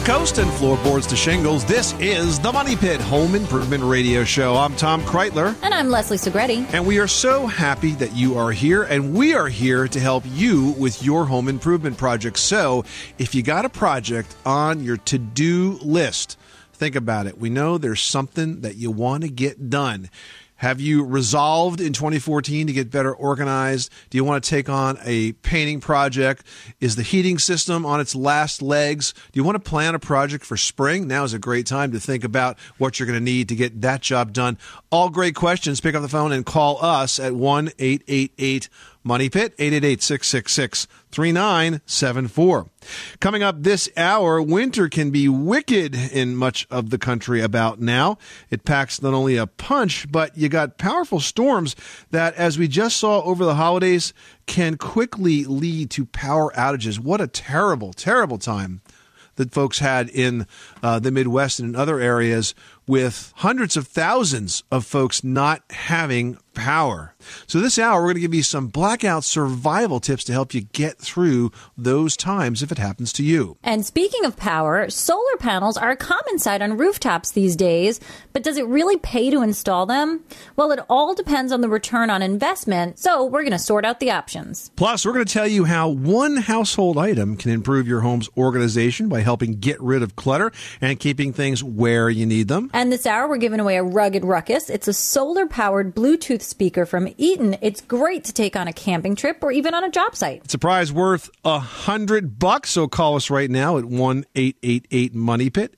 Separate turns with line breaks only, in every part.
coast and floorboards to shingles, this is the Money Pit Home Improvement Radio Show. I'm Tom Kreitler.
And I'm Leslie Segretti.
And we are so happy that you are here, and we are here to help you with your home improvement project. So if you got a project on your to-do list, think about it. We know there's something that you want to get done. Have you resolved in 2014 to get better organized? Do you want to take on a painting project? Is the heating system on its last legs? Do you want to plan a project for spring? Now is a great time to think about what you're going to need to get that job done. All great questions. Pick up the phone and call us at 1-888-MONEY-PIT, 888-666-3974. Coming up this hour, winter can be wicked in much of the country about now. It packs not only a punch, but you got powerful storms that, as we just saw over the holidays, can quickly lead to power outages. What a terrible, terrible time that folks had in the Midwest and in other areas, with hundreds of thousands of folks not having power. So this hour, we're going to give you some blackout survival tips to help you get through those times if it happens to you.
And speaking of power, solar panels are a common sight on rooftops these days, but does it really pay to install them? Well, it all depends on the return on investment, so we're going to sort out the options.
Plus, we're going to tell you how one household item can improve your home's organization by helping get rid of clutter and keeping things where you need them.
And this hour, we're giving away a Rugged Ruckus. It's a solar-powered Bluetooth speaker from Eaton. It's great to take on a camping trip or even on a job site.
It's a prize worth $100, so call us right now at 1-888-MONEY-PIT,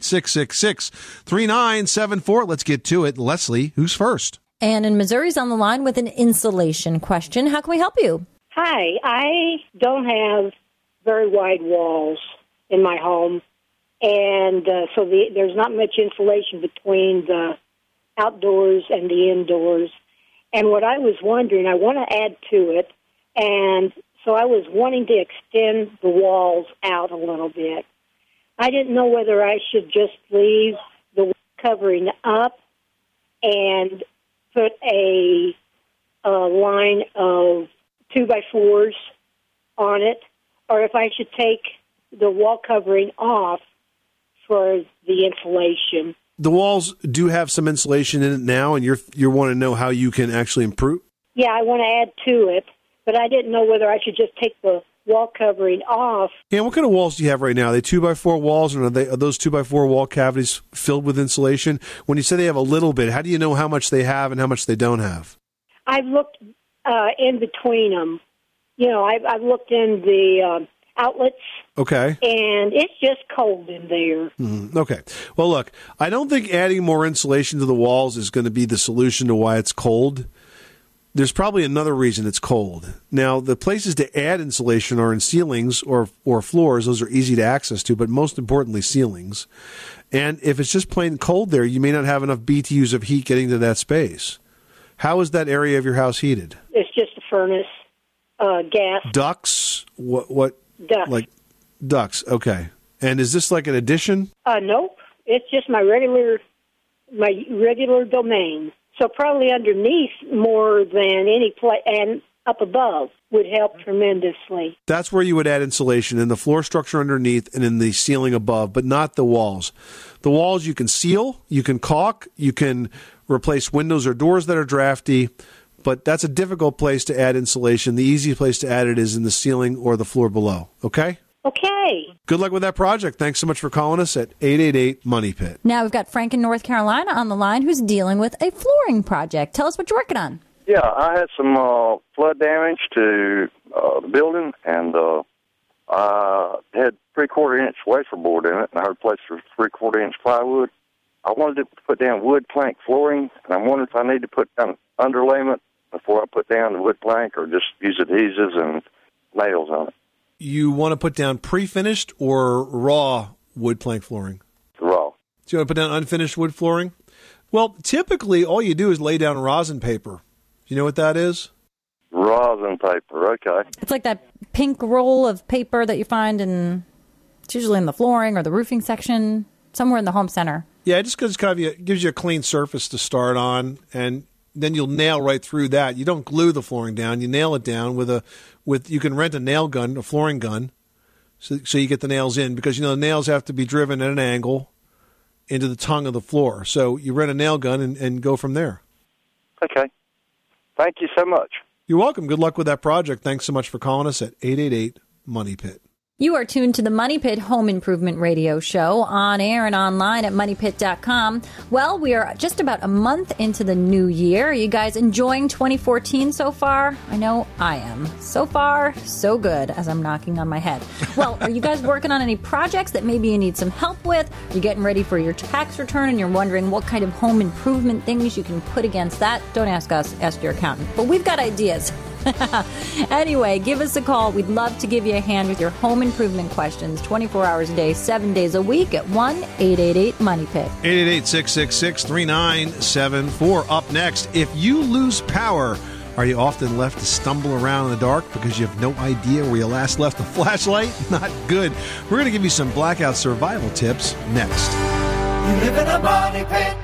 888-666-3974. Let's get to it. Leslie, who's first?
Ann in Missouri's on the line with an insulation question. How can we help you?
Hi, I don't have very wide walls in my home, and so there's not much insulation between the outdoors and the indoors. And what I was wondering, I want to add to it, and so I was wanting to extend the walls out a little bit. I didn't know whether I should just leave the covering up and put a line of 2x4s on it, or if I should take the wall covering off for the insulation.
The walls do have some insulation in it now, and you want to know how you can actually improve?
Yeah, I want to add to it, but I didn't know whether I should just take the wall covering off.
Yeah, what kind of walls do you have right now? Are they 2x4 walls, or are those 2x4 wall cavities filled with insulation? When you say they have a little bit, how do you know how much they have and how much they don't have?
I've looked in between them. You know, I've looked in the outlets.
Okay.
And it's just cold in there.
Mm-hmm. Okay. Well, look, I don't think adding more insulation to the walls is going to be the solution to why it's cold. There's probably another reason it's cold. Now, the places to add insulation are in ceilings or floors. Those are easy to access to, but most importantly, ceilings. And if it's just plain cold there, you may not have enough BTUs of heat getting to that space. How is that area of your house heated?
It's just a furnace, gas.
Ducts? What?
Ducts.
Like ducts, okay. And is this like an addition?
Nope. It's just my regular domain. So probably underneath more than any place, and up above would help tremendously.
That's where you would add insulation, in the floor structure underneath and in the ceiling above, but not the walls. The walls you can seal, you can caulk, you can replace windows or doors that are drafty, but that's a difficult place to add insulation. The easiest place to add it is in the ceiling or the floor below. Okay?
Okay.
Good luck with that project. Thanks so much for calling us at 888-MONEY-PIT.
Now we've got Frank in North Carolina on the line who's dealing with a flooring project. Tell us what you're working on.
Yeah, I had some flood damage to the building, and I had 3/4-inch wafer board in it, and I replaced it with 3/4-inch plywood. I wanted to put down wood plank flooring, and I wondered if I need to put down underlayment before I put down the wood plank, or just use adhesives and nails on it.
You want to put down pre-finished or raw wood plank flooring?
Raw.
So you want to put down unfinished wood flooring? Well, typically all you do is lay down rosin paper. Do you know what that is?
Rosin paper, okay.
It's like that pink roll of paper that you find it's usually in the flooring or the roofing section, somewhere in the home center.
Yeah, it just gives you a clean surface to start on, and then you'll nail right through that. You don't glue the flooring down; you nail it down with you can rent a nail gun, a flooring gun. so you get the nails in, because, the nails have to be driven at an angle into the tongue of the floor. So you rent a nail gun and go from there.
Okay. Thank you so much.
You're welcome. Good luck with that project. Thanks so much for calling us at 888-MONEY-PIT.
You are tuned to the Money Pit Home Improvement Radio Show, on air and online at MoneyPit.com. Well, we are just about a month into the new year. Are you guys enjoying 2014 so far? I know I am. So far, so good, as I'm knocking on my head. Well, are you guys working on any projects that maybe you need some help with? You're getting ready for your tax return and you're wondering what kind of home improvement things you can put against that? Don't ask us, ask your accountant. But we've got ideas. Anyway, give us a call. We'd love to give you a hand with your home improvement questions 24 hours a day, 7 days a week at 1-888-MONEY-PIT.
888-666-3974. Up next, if you lose power, are you often left to stumble around in the dark because you have no idea where you last left the flashlight? Not good. We're going to give you some blackout survival tips next.
You live in a money pit.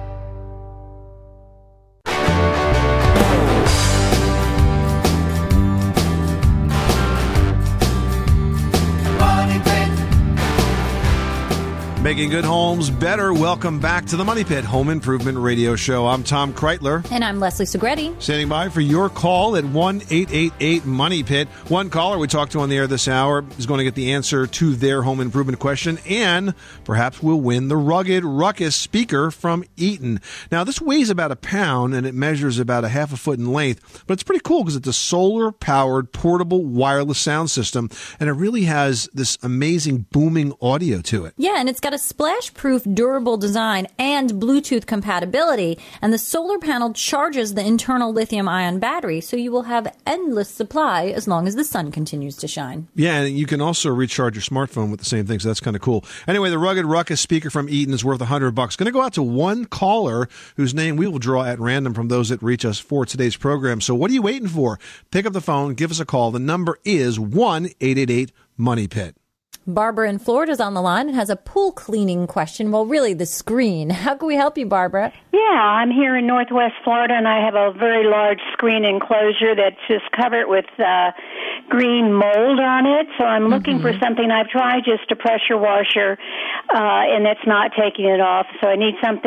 Making good homes better. Welcome back to the Money Pit Home Improvement Radio Show. I'm Tom Kreitler.
And I'm Leslie Segretti.
Standing by for your call at 1-888-MONEY-PIT. One caller we talked to on the air this hour is going to get the answer to their home improvement question, and perhaps will win the rugged Ruckus speaker from Eaton. Now, this weighs about a pound, and it measures about a half a foot in length, but it's pretty cool because it's a solar-powered portable wireless sound system, and it really has this amazing booming audio to it.
Yeah, and it's got a splash-proof, durable design and Bluetooth compatibility, and the solar panel charges the internal lithium-ion battery, so you will have endless supply as long as the sun continues to shine.
Yeah, and you can also recharge your smartphone with the same thing, so that's kind of cool. Anyway, the rugged Ruckus speaker from Eaton is worth $100. Going to go out to one caller whose name we will draw at random from those that reach us for today's program. So what are you waiting for? Pick up the phone, give us a call. The number is 1-888-MONEY-PIT.
Barbara in Florida is on the line and has a pool cleaning question. Well, really, the screen. How can we help you, Barbara?
Yeah, I'm here in Northwest Florida, and I have a very large screen enclosure that's just covered with green mold on it. So I'm looking for something. I've tried just a pressure washer, and that's not taking it off. So I need some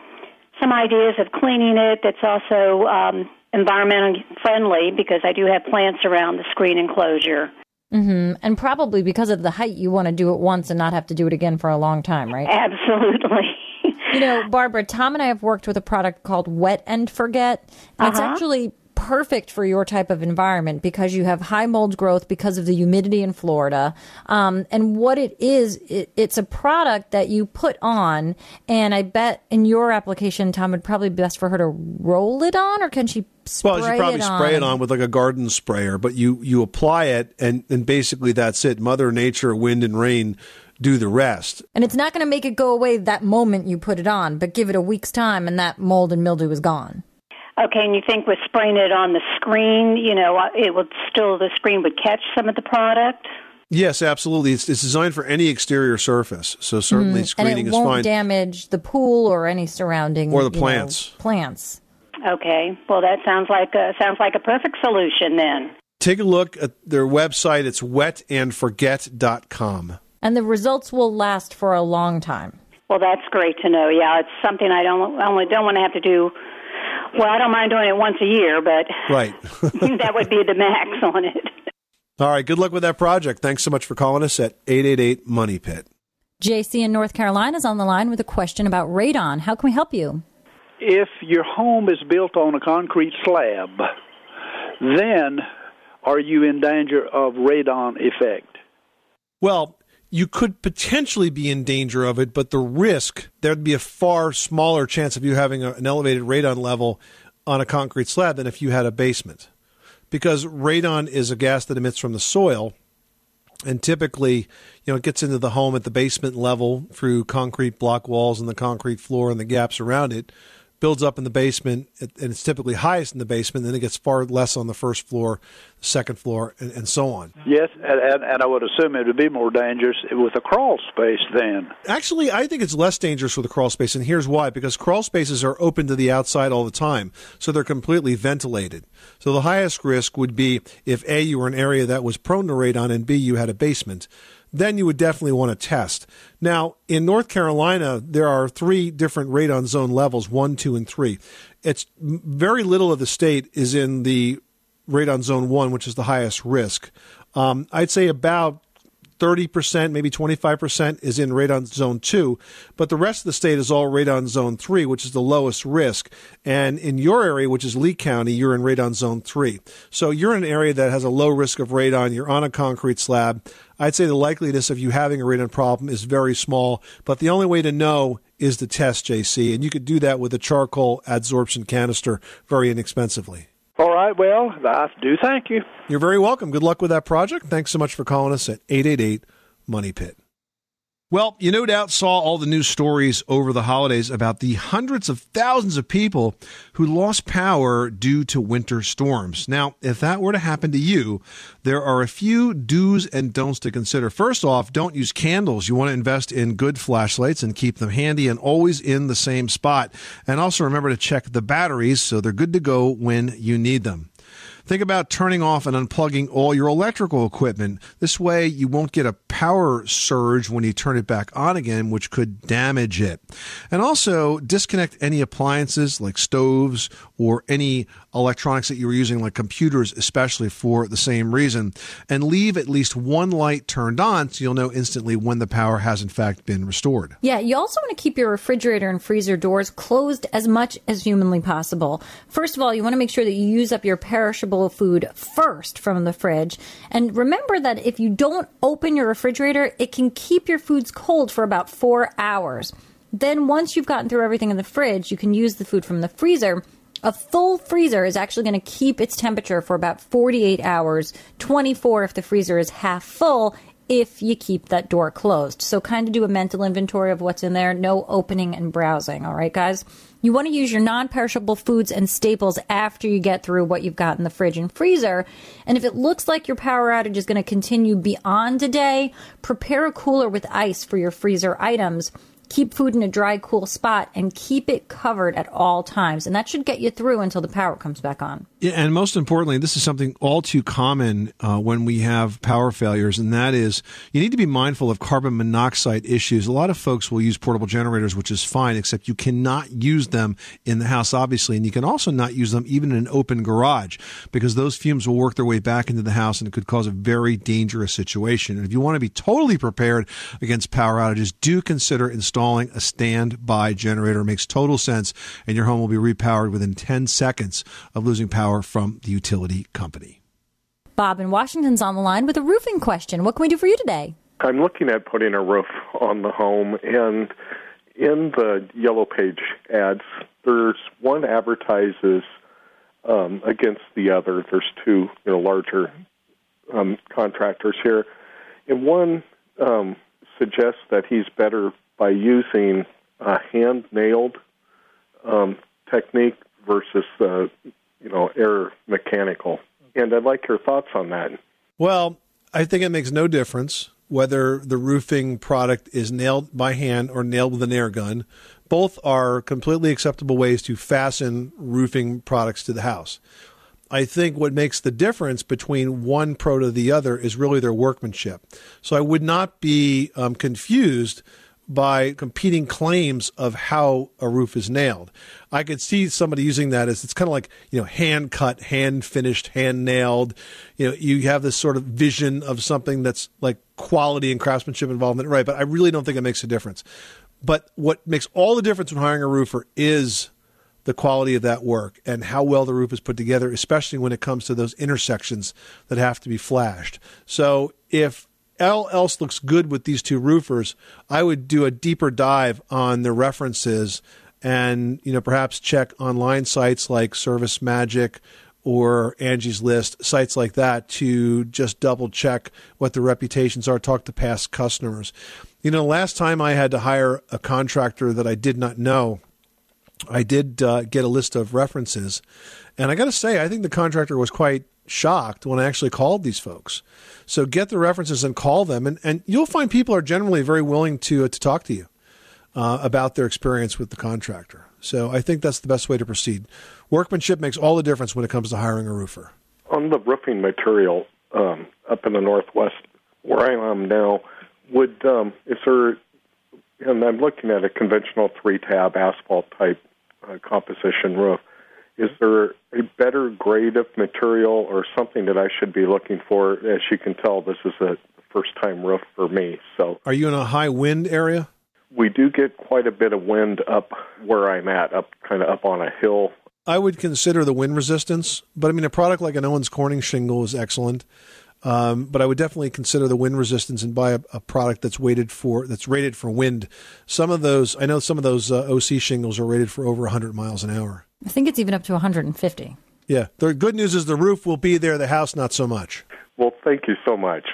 ideas of cleaning it that's also environmentally friendly, because I do have plants around the screen enclosure.
Mm-hmm. And probably because of the height, you want to do it once and not have to do it again for a long time, right?
Absolutely.
You know, Barbara, Tom and I have worked with a product called Wet and Forget. It's actually perfect for your type of environment because you have high mold growth because of the humidity in Florida. And what it is, it's a product that you put on, and I bet in your application, Tom, it'd probably be best for her to roll it on, or can she spray it on?
Well, you probably spray it on with like a garden sprayer, but you apply it, and basically that's it. Mother Nature, wind and rain do the rest.
And it's not going to make it go away that moment you put it on, but give it a week's time and that mold and mildew is gone.
Okay, and you think with spraying it on the screen, it would still, the screen would catch some of the product?
Yes, absolutely. It's designed for any exterior surface, so certainly screening is fine.
And it won't damage the pool or any surrounding
or the plants.
Plants.
Okay, well that sounds like a perfect solution then.
Take a look at their website. It's wetandforget.com.
And the results will last for a long time.
Well, that's great to know. Yeah, it's something I don't want to have to do. Well, I don't mind doing it once a year, but
right.
That would be the max on it.
All right, good luck with that project. Thanks so much for calling us at 888-MONEY-PIT.
JC in North Carolina is on the line with a question about radon. How can we help you?
If your home is built on a concrete slab, then are you in danger of radon effect?
Well, you could potentially be in danger of it, but the risk, there'd be a far smaller chance of you having an elevated radon level on a concrete slab than if you had a basement. Because radon is a gas that emits from the soil, and typically, it gets into the home at the basement level through concrete block walls and the concrete floor and the gaps around it, builds up in the basement, and it's typically highest in the basement, then it gets far less on the first floor, the second floor, and so on.
Yes, and I would assume it would be more dangerous with a crawl space then.
Actually, I think it's less dangerous with a crawl space, and here's why. Because crawl spaces are open to the outside all the time, so they're completely ventilated. So the highest risk would be if A, you were an area that was prone to radon, and B, you had a basement. then you would definitely want to test. Now, in North Carolina, there are 3 different radon zone levels, 1, 2, and 3. It's very little of the state is in the radon zone 1, which is the highest risk. I'd say about 30%, maybe 25% is in radon zone 2, but the rest of the state is all radon zone 3, which is the lowest risk. And in your area, which is Lee County, you're in radon zone 3. So you're in an area that has a low risk of radon. You're on a concrete slab. I'd say the likeliness of you having a radon problem is very small, but the only way to know is to test, JC, and you could do that with a charcoal adsorption canister very inexpensively.
All right, well, I do thank you.
You're very welcome. Good luck with that project. Thanks so much for calling us at 888-MONEY-PIT. Well, you no doubt saw all the news stories over the holidays about the hundreds of thousands of people who lost power due to winter storms. Now, if that were to happen to you, there are a few do's and don'ts to consider. First off, don't use candles. You want to invest in good flashlights and keep them handy and always in the same spot. And also remember to check the batteries so they're good to go when you need them. Think about turning off and unplugging all your electrical equipment. This way, you won't get a power surge when you turn it back on again, which could damage it. And also, disconnect any appliances like stoves or any electronics that you were using, like computers, especially for the same reason. And leave at least one light turned on so you'll know instantly when the power has, in fact, been restored.
Yeah, you also want to keep your refrigerator and freezer doors closed as much as humanly possible. First of all, you want to make sure that you use up your perishable food first from the fridge. And remember that if you don't open your refrigerator, it can keep your foods cold for about 4 hours. Then once you've gotten through everything in the fridge, you can use the food from the freezer. A full freezer is actually going to keep its temperature for about 48 hours, 24 if the freezer is half full, if you keep that door closed. So kind of do a mental inventory of what's in there. No opening and browsing. All right, guys? You want to use your non-perishable foods and staples after you get through what you've got in the fridge and freezer. And if it looks like your power outage is going to continue beyond a day, prepare a cooler with ice for your freezer items. Keep food in a dry, cool spot and keep it covered at all times. And that should get you through until the power comes back on.
Yeah, and most importantly, this is something all too common when we have power failures, and that is you need to be mindful of carbon monoxide issues. A lot of folks will use portable generators, which is fine, except you cannot use them in the house, obviously, and you can also not use them even in an open garage because those fumes will work their way back into the house and it could cause a very dangerous situation. And if you want to be totally prepared against power outages, do consider installing a standby generator. It makes total sense, and your home will be repowered within 10 seconds of losing power from the utility company.
Bob in Washington's on the line with a roofing question. What can we do for you today?
I'm looking at putting a roof on the home, and in the Yellow Page ads, there's one advertises against the other. There's two larger contractors here, and one suggests that he's better by using a hand-nailed technique versus air mechanical. And I'd like your thoughts on that.
Well, I think it makes no difference whether the roofing product is nailed by hand or nailed with an air gun. Both are completely acceptable ways to fasten roofing products to the house. I think what makes the difference between one pro to the other is really their workmanship. So I would not be confused by competing claims of how a roof is nailed. I could see somebody using that as it's kind of like, hand cut, hand finished, hand nailed. You have this sort of vision of something that's like quality and craftsmanship involvement, right? But I really don't think it makes a difference. But what makes all the difference when hiring a roofer is the quality of that work and how well the roof is put together, especially when it comes to those intersections that have to be flashed. So if all else looks good with these two roofers, I would do a deeper dive on the references and, perhaps check online sites like Service Magic or Angie's List, sites like that, to just double check what the reputations are, talk to past customers. Last time I had to hire a contractor that I did not know, I did get a list of references. And I got to say, I think the contractor was quite shocked when I actually called these folks. So get the references and call them. And you'll find people are generally very willing to talk to you about their experience with the contractor. So I think that's the best way to proceed. Workmanship makes all the difference when it comes to hiring a roofer.
On the roofing material up in the Northwest, where I am now, Is there, and I'm looking at a conventional 3-tab asphalt type composition roof. Is there a better grade of material or something that I should be looking for? As you can tell, this is a first-time roof for me. So,
are you in a high wind area?
We do get quite a bit of wind up where I'm at, kind of up on a hill.
I would consider the wind resistance, but I mean, a product like an Owens Corning shingle is excellent. But I would definitely consider the wind resistance and buy a product that's rated for wind. Some of those OC shingles are rated for over 100 miles an hour.
I think it's even up to 150.
Yeah. The good news is the roof will be there, the house not so much.
Well, thank you so much.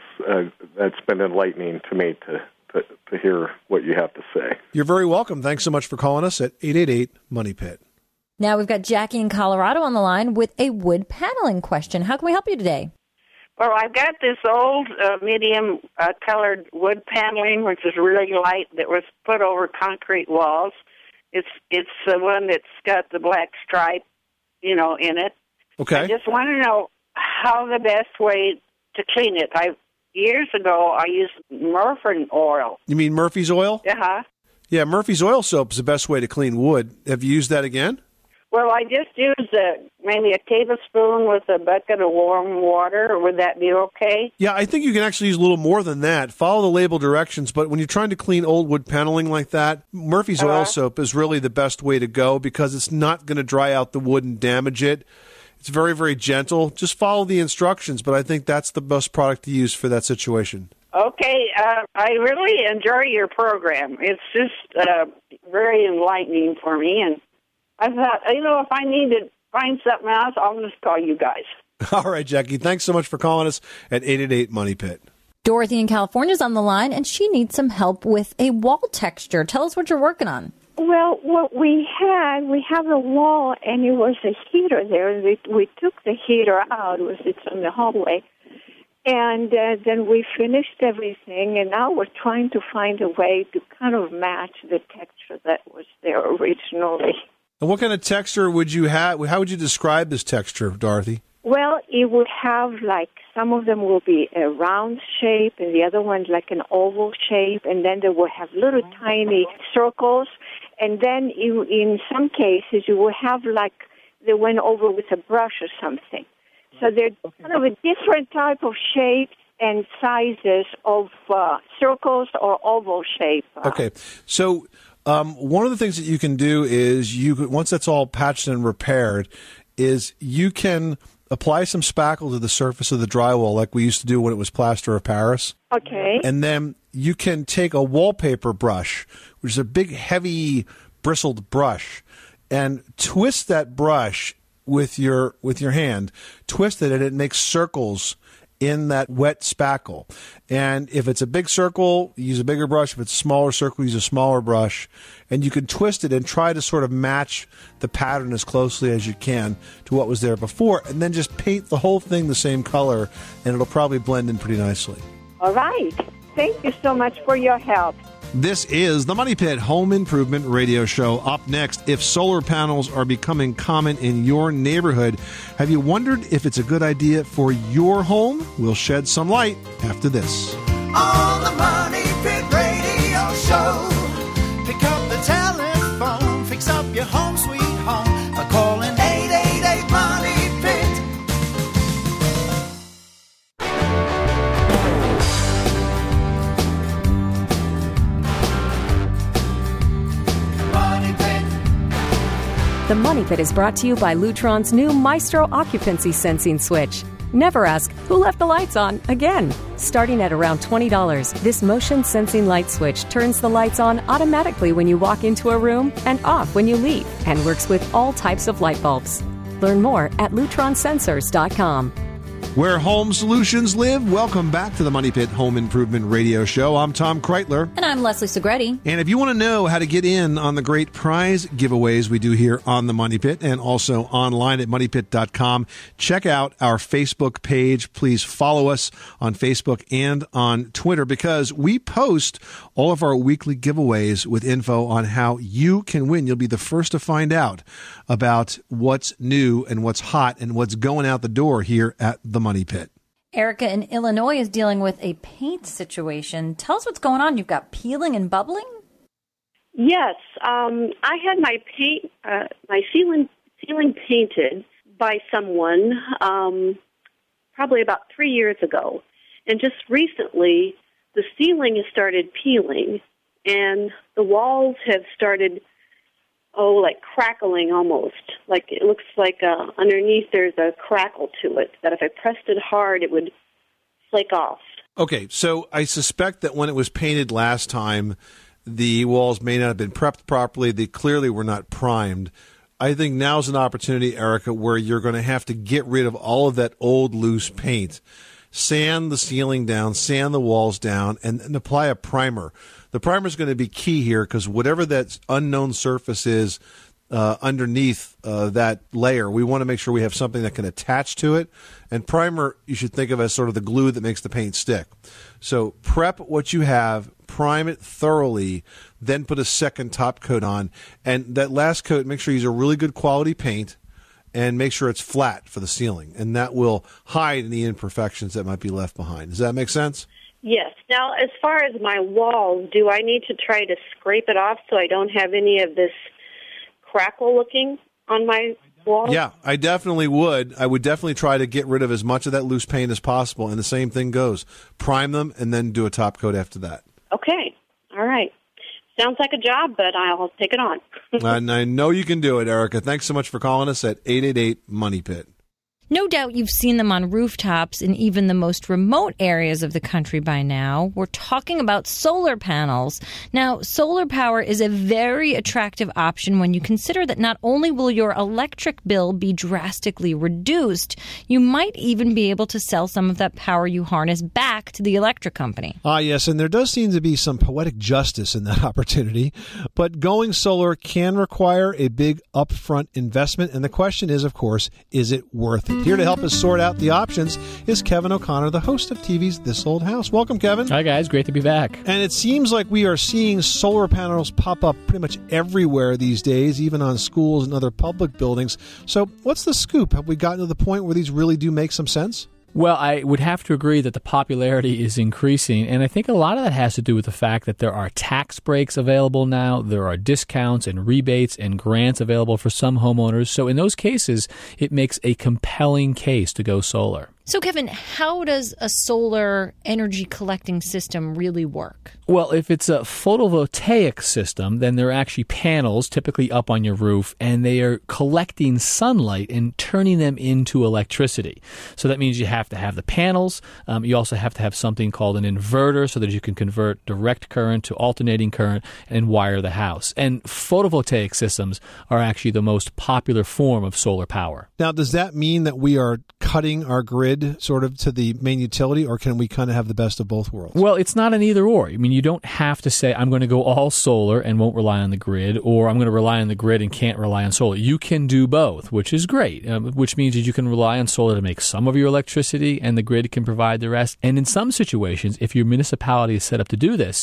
That's been enlightening to me to hear what you have to say.
You're very welcome. Thanks so much for calling us at 888-MONEY-PIT.
Now we've got Jackie in Colorado on the line with a wood paneling question. How can we help you today?
Well, I've got this old medium colored wood paneling, which is really light, that was put over concrete walls. It's the one that's got the black stripe, in it.
Okay.
I just want to know how the best way to clean it. Years ago, I used Murphy oil.
You mean Murphy's oil?
Uh-huh.
Yeah, Murphy's oil soap is the best way to clean wood. Have you used that again?
Well, I just used maybe a tablespoon with a bucket of warm water. Would that be okay?
Yeah, I think you can actually use a little more than that. Follow the label directions, but when you're trying to clean old wood paneling like that, Murphy's oil soap is really the best way to go because it's not going to dry out the wood and damage it. It's very, very gentle. Just follow the instructions, but I think that's the best product to use for that situation.
Okay, I really enjoy your program. It's just very enlightening for me, and I thought, if I need to find something else, I'll just call you guys.
All right, Jackie. Thanks so much for calling us at 888-MONEY-PIT.
Dorothy in California is on the line, and she needs some help with a wall texture. Tell us what you're working on.
Well, what we have a wall, and it was a heater there. We took the heater out. It's in the hallway. And then we finished everything, and now we're trying to find a way to kind of match the texture that was there originally.
And what kind of texture would you have? How would you describe this texture, Dorothy?
Well, it would have some of them will be a round shape, and the other ones like an oval shape, and then they will have little tiny circles. And then in some cases, you will have they went over with a brush or something. So they're kind of a different type of shapes and sizes of circles or oval shape.
Okay, so one of the things that you can do is once that's all patched and repaired, is you can apply some spackle to the surface of the drywall like we used to do when it was plaster of Paris.
Okay.
And then you can take a wallpaper brush, which is a big, heavy, bristled brush, and twist that brush with your hand. Twist it, and it makes circles in that wet spackle. And if it's a big circle, use a bigger brush. If it's a smaller circle, use a smaller brush. And you can twist it and try to sort of match the pattern as closely as you can to what was there before, and then just paint the whole thing the same color, and it'll probably blend in pretty nicely.
All right. Thank you so much for your help.
This is the Money Pit Home Improvement Radio Show. Up next, if solar panels are becoming common in your neighborhood, have you wondered if it's a good idea for your home? We'll shed some light after this.
On the Money Pit Radio Show, pick up the telephone, fix up your home sweet home by calling 888-MONEY-PIT.
The Money Pit is brought to you by Lutron's new Maestro Occupancy Sensing Switch. Never ask, who left the lights on again? Starting at around $20, this motion sensing light switch turns the lights on automatically when you walk into a room and off when you leave, and works with all types of light bulbs. Learn more at lutronsensors.com.
Where home solutions live, welcome back to the Money Pit Home Improvement Radio Show. I'm Tom Kreitler.
And I'm Leslie Segretti.
And if you want to know how to get in on the great prize giveaways we do here on the Money Pit and also online at moneypit.com, check out our Facebook page. Please follow us on Facebook and on Twitter because we post all of our weekly giveaways with info on how you can win. You'll be the first to find out about what's new and what's hot and what's going out the door here at the Money Pit.
Erica in Illinois is dealing with a paint situation. Tell us what's going on. You've got peeling and bubbling?
Yes, I had my ceiling painted by someone probably about 3 years ago, and just recently the ceiling has started peeling, and the walls have started like crackling almost. Like it looks like underneath there's a crackle to it that if I pressed it hard, it would flake off.
Okay, so I suspect that when it was painted last time, the walls may not have been prepped properly. They clearly were not primed. I think now's an opportunity, Erica, where you're going to have to get rid of all of that old loose paint, sand the ceiling down, sand the walls down, and apply a primer. The primer is going to be key here because whatever that unknown surface is underneath that layer, we want to make sure we have something that can attach to it. And primer, you should think of as sort of the glue that makes the paint stick. So prep what you have, prime it thoroughly, then put a second top coat on. And that last coat, make sure you use a really good quality paint and make sure it's flat for the ceiling. And that will hide any imperfections that might be left behind. Does that make sense?
Yes. Now, as far as my walls, do I need to try to scrape it off so I don't have any of this crackle looking on my walls?
Yeah, I definitely would. I would definitely try to get rid of as much of that loose paint as possible. And the same thing goes. Prime them and then do a top coat after that.
Okay. All right. Sounds like a job, but I'll take it on.
And I know you can do it, Erica. Thanks so much for calling us at 888-MONEY-PIT.
No doubt you've seen them on rooftops in even the most remote areas of the country by now. We're talking about solar panels. Now, solar power is a very attractive option when you consider that not only will your electric bill be drastically reduced, you might even be able to sell some of that power you harness back to the electric company.
Yes, and there does seem to be some poetic justice in that opportunity. But going solar can require a big upfront investment. And the question is, of course, is it worth it? Here to help us sort out the options is Kevin O'Connor, the host of TV's This Old House. Welcome, Kevin.
Hi, guys. Great to be back.
And it seems like we are seeing solar panels pop up pretty much everywhere these days, even on schools and other public buildings. So what's the scoop? Have we gotten to the point where these really do make some sense?
Well, I would have to agree that the popularity is increasing, and I think a lot of that has to do with the fact that there are tax breaks available now, there are discounts and rebates and grants available for some homeowners. So in those cases, it makes a compelling case to go solar.
So, Kevin, how does a solar energy collecting system really work?
Well, if it's a photovoltaic system, then there are actually panels typically up on your roof, and they are collecting sunlight and turning them into electricity. So that means you have to have the panels. You also have to have something called an inverter so that you can convert direct current to alternating current and wire the house. And photovoltaic systems are actually the most popular form of solar power.
Now, does that mean that we are cutting our grid sort of to the main utility, or can we kind of have the best of both worlds?
Well, it's not an either or. I mean, you don't have to say, I'm going to go all solar and won't rely on the grid, or I'm going to rely on the grid and can't rely on solar. You can do both, which is great, which means that you can rely on solar to make some of your electricity and the grid can provide the rest. And in some situations, if your municipality is set up to do this,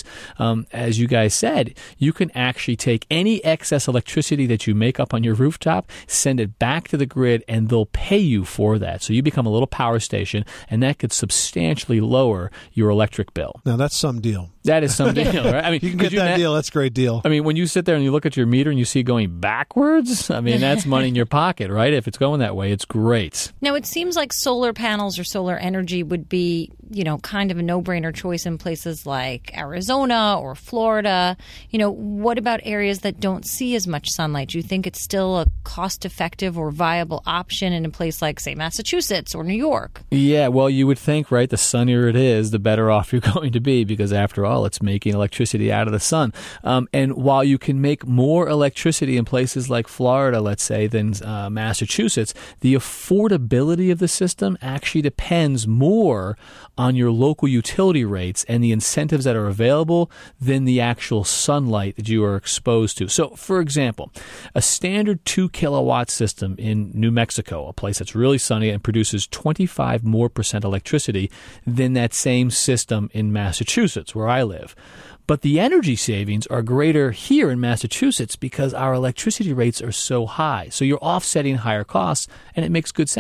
as you guys said, you can actually take any excess electricity that you make up on your rooftop, send it back to the grid, and they'll pay you for that. So you become a little power station, and that could substantially lower your electric bill.
Now, that's some deal.
That is some deal, right? I mean,
you can get that deal. That's a great deal.
I mean, when you sit there and you look at your meter and you see it going backwards, I mean, that's money in your pocket, right? If it's going that way, it's great.
Now, it seems like solar panels or solar energy would be, kind of a no-brainer choice in places like Arizona or Florida. What about areas that don't see as much sunlight? Do you think it's still a cost-effective or viable option in a place like, say, Massachusetts or New York?
Yeah, well, you would think, right, the sunnier it is, the better off you're going to be, because after all, it's making electricity out of the sun. And while you can make more electricity in places like Florida, let's say, than Massachusetts, the affordability of the system actually depends more on your local utility rates and the incentives that are available than the actual sunlight that you are exposed to. So, for example, a standard 2-kilowatt system in New Mexico, a place that's really sunny and produces 25% more electricity than that same system in Massachusetts, where I live. But the energy savings are greater here in Massachusetts because our electricity rates are so high. So you're offsetting higher costs, and it makes good sense.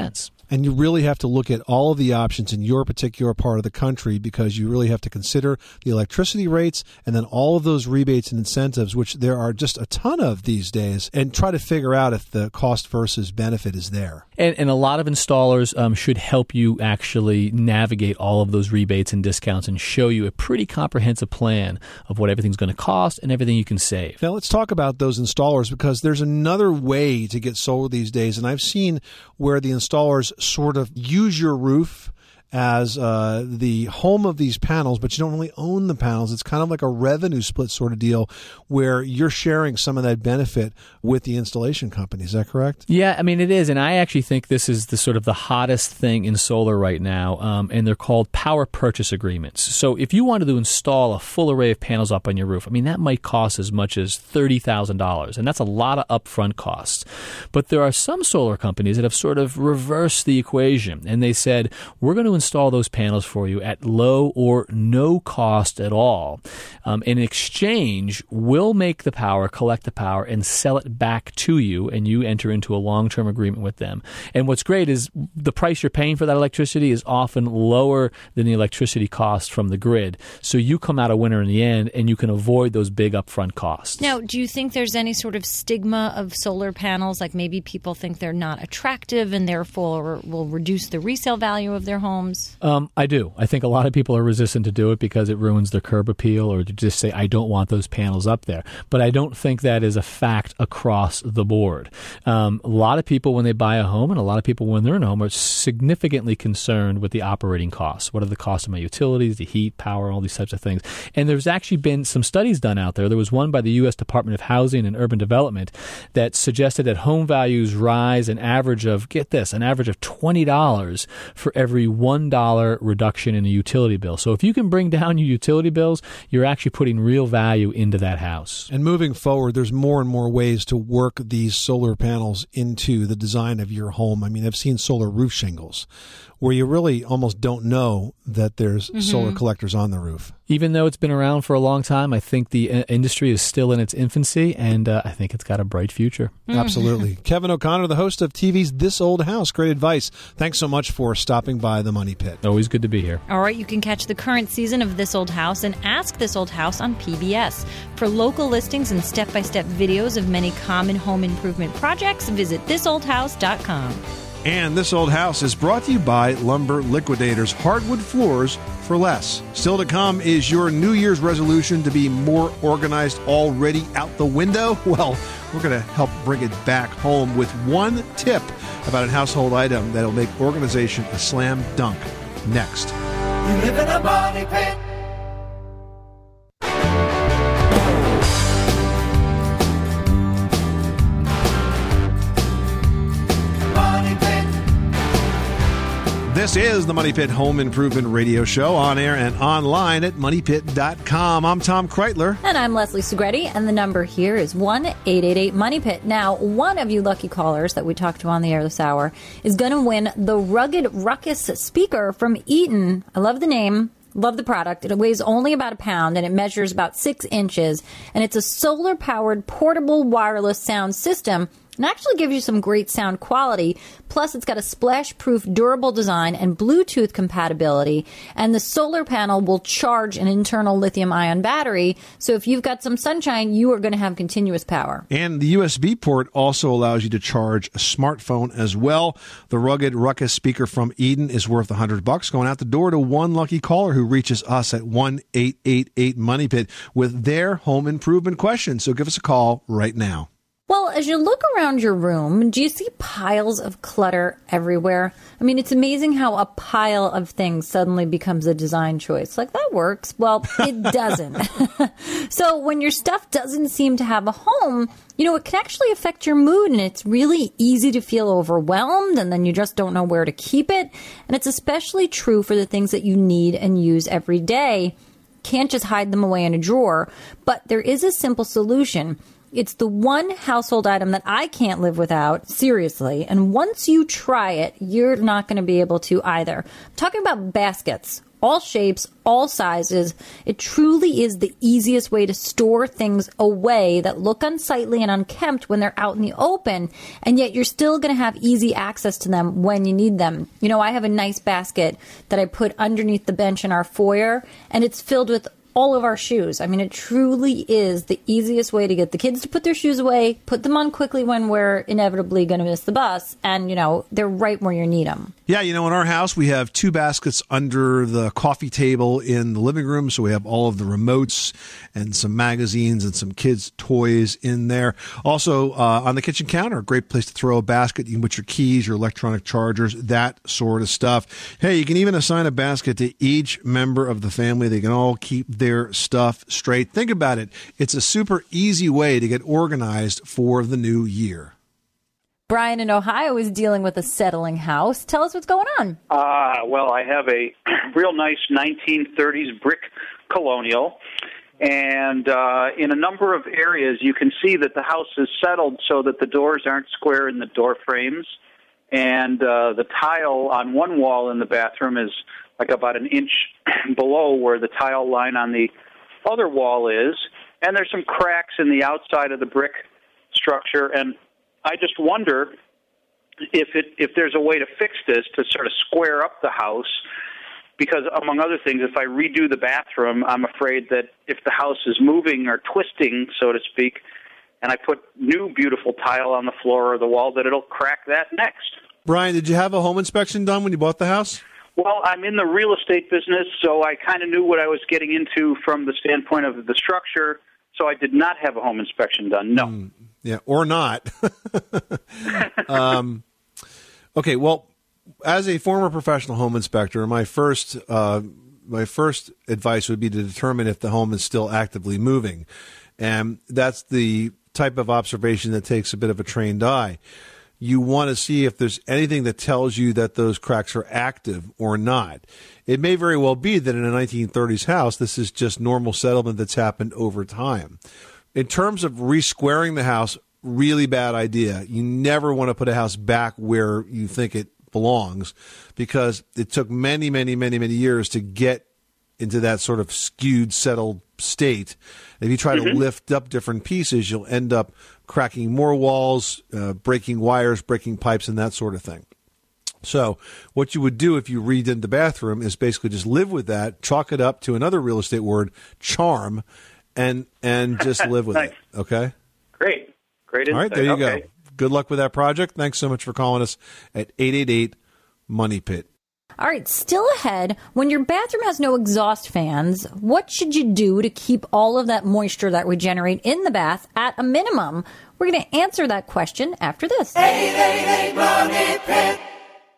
And you really have to look at all of the options in your particular part of the country, because you really have to consider the electricity rates and then all of those rebates and incentives, which there are just a ton of these days, and try to figure out if the cost versus benefit is there.
And a lot of installers should help you actually navigate all of those rebates and discounts and show you a pretty comprehensive plan of what everything's going to cost and everything you can save.
Now, let's talk about those installers, because there's another way to get solar these days, and I've seen where the installers sort of use your roof as the home of these panels, but you don't really own the panels. It's kind of like a revenue split sort of deal where you're sharing some of that benefit with the installation company. Is that correct?
Yeah, I mean, it is. And I actually think this is the sort of the hottest thing in solar right now. And they're called power purchase agreements. So if you wanted to install a full array of panels up on your roof, I mean, that might cost as much as $30,000. And that's a lot of upfront costs. But there are some solar companies that have sort of reversed the equation. And they said, we're going to install those panels for you at low or no cost at all. In exchange, we'll make the power, collect the power, and sell it back to you, and you enter into a long-term agreement with them. And what's great is the price you're paying for that electricity is often lower than the electricity cost from the grid. So you come out a winner in the end, and you can avoid those big upfront costs.
Now, do you think there's any sort of stigma of solar panels? Like maybe people think they're not attractive and therefore will reduce the resale value of their homes?
I do. I think a lot of people are resistant to do it because it ruins their curb appeal, or to just say, I don't want those panels up there. But I don't think that is a fact across the board. A lot of people, when they buy a home, and a lot of people when they're in a home, are significantly concerned with the operating costs. What are the costs of my utilities, the heat, power, all these types of things? And there's actually been some studies done out there. There was one by the U.S. Department of Housing and Urban Development that suggested that home values rise an average of, get this, an average of $20 for every $1 reduction in a utility bill. So if you can bring down your utility bills, you're actually putting real value into that house.
And moving forward, there's more and more ways to work these solar panels into the design of your home. I mean, I've seen solar roof shingles where you really almost don't know that there's solar collectors on the roof.
Even though it's been around for a long time, I think the industry is still in its infancy, and I think it's got a bright future.
Absolutely. Kevin O'Connor, the host of TV's This Old House. Great advice. Thanks so much for stopping by the Money Pit.
Always good to be here.
All right, you can catch the current season of This Old House and Ask This Old House on PBS. For local listings and step-by-step videos of many common home improvement projects, visit thisoldhouse.com.
And This Old House is brought to you by Lumber Liquidators, hardwood floors for less. Still to come, is your New Year's resolution to be more organized already out the window? Well, we're going to help bring it back home with one tip about a household item that'll make organization a slam dunk. Next.
You live in a money pit.
This is the Money Pit Home Improvement Radio Show, on air and online at MoneyPit.com. I'm Tom Kreitler.
And I'm Leslie Segretti, and the number here is 1-888-MONEYPIT. Now, one of you lucky callers that we talked to on the air this hour is going to win the Rugged Ruckus speaker from Eaton. I love the name. Love the product. It weighs only about a pound, and it measures about 6 inches. And it's a solar-powered portable wireless sound system, and actually gives you some great sound quality. Plus, it's got a splash-proof, durable design and Bluetooth compatibility. And the solar panel will charge an internal lithium-ion battery. So if you've got some sunshine, you are going to have continuous power.
And the USB port also allows you to charge a smartphone as well. The Rugged Ruckus speaker from Eden is worth $100, going out the door to one lucky caller who reaches us at 1-888-MONEYPIT with their home improvement question. So give us a call right now.
Well, as you look around your room, do you see piles of clutter everywhere? I mean, it's amazing how a pile of things suddenly becomes a design choice. Like, that works. Well, it doesn't. So when your stuff doesn't seem to have a home, you know, it can actually affect your mood, and it's really easy to feel overwhelmed, and then you just don't know where to keep it. And it's especially true for the things that you need and use every day. Can't just hide them away in a drawer. But there is a simple solution. It's the one household item that I can't live without, seriously. And once you try it, you're not going to be able to either. I'm talking about baskets. all shapes, all sizes. It truly is the easiest way to store things away that look unsightly and unkempt when they're out in the open, and yet you're still going to have easy access to them when you need them. You know, I have a nice basket that I put underneath the bench in our foyer, and it's filled with all of our shoes. I mean, it truly is the easiest way to get the kids to put their shoes away, put them on quickly when we're inevitably going to miss the bus, and, you know, they're right where you need them.
Yeah, you know, in our house, we have 2 baskets under the coffee table in the living room. So we have all of the remotes and some magazines and some kids' toys in there. Also, on the kitchen counter, a great place to throw a basket. You can put your keys, your electronic chargers, that sort of stuff. Hey, you can even assign a basket to each member of the family. They can all keep their stuff straight. Think about it. It's a super easy way to get organized for the new year.
Brian in Ohio is dealing with a settling house. Tell us what's going on.
Well, I have a real nice 1930s brick colonial, and in a number of areas you can see that the house is settled so that the doors aren't square in the door frames, and the tile on one wall in the bathroom is like about an inch below where the tile line on the other wall is, and there's some cracks in the outside of the brick structure, and I just wonder if there's a way to fix this to sort of square up the house, because among other things, if I redo the bathroom, I'm afraid that if the house is moving or twisting, so to speak, and I put new beautiful tile on the floor or the wall, that it'll crack that next.
Brian, did you have a home inspection done when you bought the house?
Well, I'm in the real estate business, so I kind of knew what I was getting into from the standpoint of the structure, so I did not have a home inspection done, no.
Yeah, or not. Okay, well, as a former professional home inspector, my first advice would be to determine if the home is still actively moving. And that's the type of observation that takes a bit of a trained eye. You want to see if there's anything that tells you that those cracks are active or not. It may very well be that in a 1930s house, this is just normal settlement that's happened over time. In terms of resquaring the house, really bad idea. You never want to put a house back where you think it belongs, because it took many, many, many, many years to get into that sort of skewed, settled state. If you try to lift up different pieces, you'll end up cracking more walls, breaking wires, breaking pipes, and that sort of thing. So what you would do if you redid the bathroom is basically just live with that, chalk it up to another real estate word, charm, and just live with it. Okay?
Great insight.
All right, there you go. Good luck with that project. Thanks so much for calling us at 888-MONEY-PIT.
All right, still ahead, when your bathroom has no exhaust fans, what should you do to keep all of that moisture that we generate in the bath at a minimum? We're going to answer that question after this.
888-MONEY-PIT.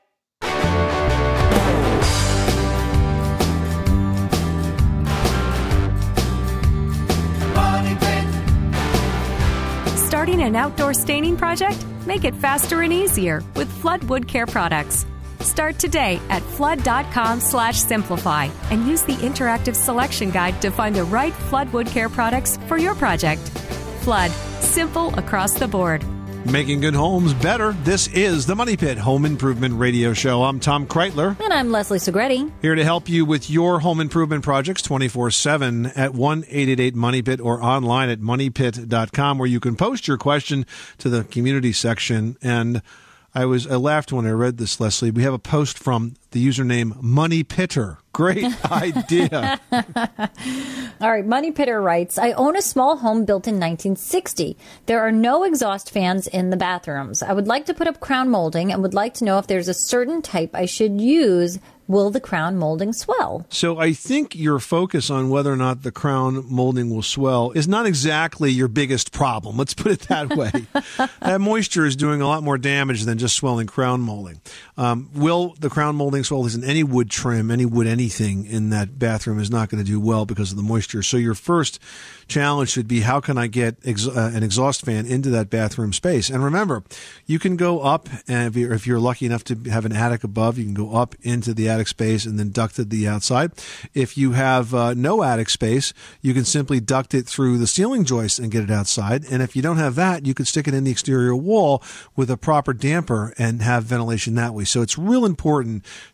Starting an outdoor staining project? Make it faster and easier with Flood Wood Care products. Start today at flood.com/simplify and use the interactive selection guide to find the right Flood Wood Care products for your project. Flood, simple across the board.
Making good homes better. This is the Money Pit Home Improvement Radio Show. I'm Tom Kreitler.
And I'm Leslie Segretti.
Here to help you with your home improvement projects 24/7 at 1-888-MONEY-PIT or online at moneypit.com, where you can post your question to the community section. And I laughed when I read this, Leslie. We have a post from the username Money Pitter. Great idea.
All right, Money Pitter writes, I own a small home built in 1960. There are no exhaust fans in the bathrooms. I would like to put up crown molding and would like to know if there's a certain type I should use. Will the crown molding swell?
So I think your focus on whether or not the crown molding will swell is not exactly your biggest problem. Let's put it that way. That moisture is doing a lot more damage than just swelling crown molding. Will the crown molding swell? Listen, any wood trim, any wood anything in that bathroom is not going to do well because of the moisture. So your first challenge should be, how can I get an exhaust fan into that bathroom space? And remember, you can go up, and if you're lucky enough to have an attic above, you can go up into the attic space and then duct it the outside. If you have no attic space, you can simply duct it through the ceiling joist and get it outside. And if you don't have that, you could stick it in the exterior wall with a proper damper and have ventilation that way. So it's real important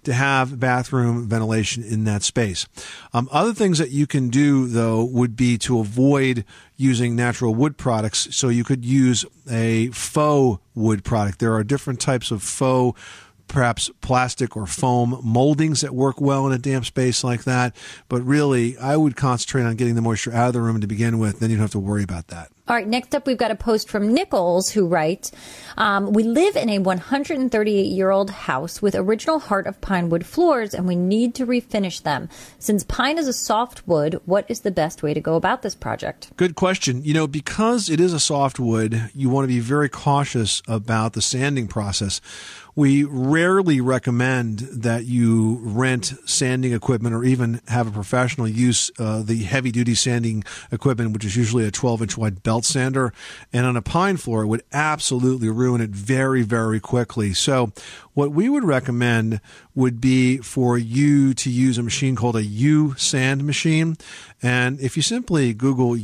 to have bathroom ventilation in that space. Other things that you can do, though, would be to avoid using natural wood products. So you could use a faux wood product. There are different types of faux, perhaps plastic or foam moldings that work well in a damp space like that. But really, I would concentrate on getting the moisture out of the room to begin with. Then you don't have to worry about that.
All right, next up, we've got a post from Nichols who writes, we live in a 138-year-old house with original Heart of Pine wood floors, and we need to refinish them. Since pine is a soft wood, what is the best way to go about this project?
Good question. Because it is a soft wood, you want to be very cautious about the sanding process. We rarely recommend that you rent sanding equipment or even have a professional use the heavy-duty sanding equipment, which is usually a 12-inch wide belt sander. And on a pine floor, it would absolutely ruin it very, very quickly. So what we would recommend would be for you to use a machine called a U-Sand machine. And if you simply Google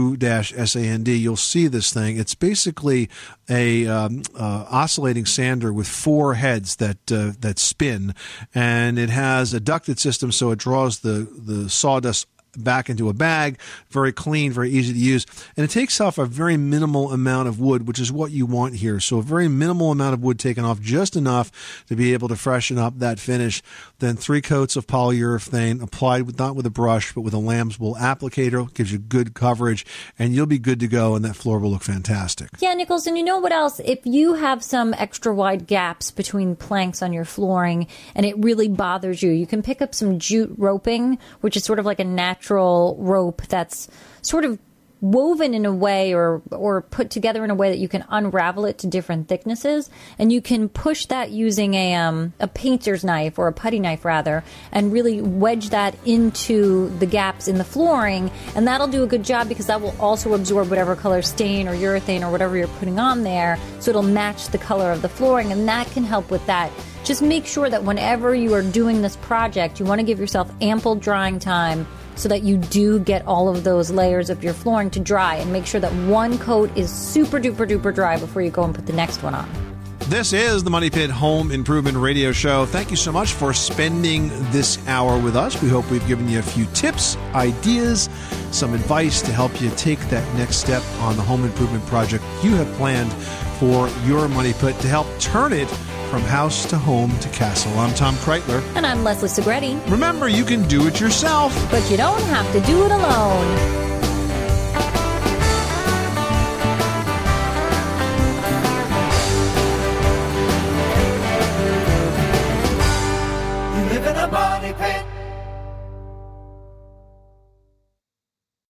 U-SAND, you'll see this thing. It's basically a oscillating sander with 4 heads that spin, and it has a ducted system, so it draws the sawdust back into a bag. Very clean, very easy to use. And it takes off a very minimal amount of wood, which is what you want here. So a very minimal amount of wood taken off, just enough to be able to freshen up that finish. Then 3 coats of polyurethane applied with, not with a brush, but with a lamb's wool applicator. Gives you good coverage, and you'll be good to go, and that floor will look fantastic.
Yeah, Nichols, and you know what else? If you have some extra wide gaps between planks on your flooring and it really bothers you, you can pick up some jute roping, which is sort of like a natural rope that's sort of woven in a way or put together in a way that you can unravel it to different thicknesses, and you can push that using a painter's knife, or a putty knife rather, and really wedge that into the gaps in the flooring, and that'll do a good job because that will also absorb whatever color stain or urethane or whatever you're putting on there, so it'll match the color of the flooring, and that can help with that. Just make sure that whenever you are doing this project, you want to give yourself ample drying time so that you do get all of those layers of your flooring to dry, and make sure that one coat is super duper duper dry before you go and put the next one on.
This is the Money Pit Home Improvement Radio Show. Thank you so much for spending this hour with us. We hope we've given you a few tips, ideas, some advice to help you take that next step on the home improvement project you have planned for your money pit to help turn it from house to home to castle. I'm Tom Kreitler.
And I'm Leslie Segretti.
Remember, you can do it yourself,
but you don't have to do it alone.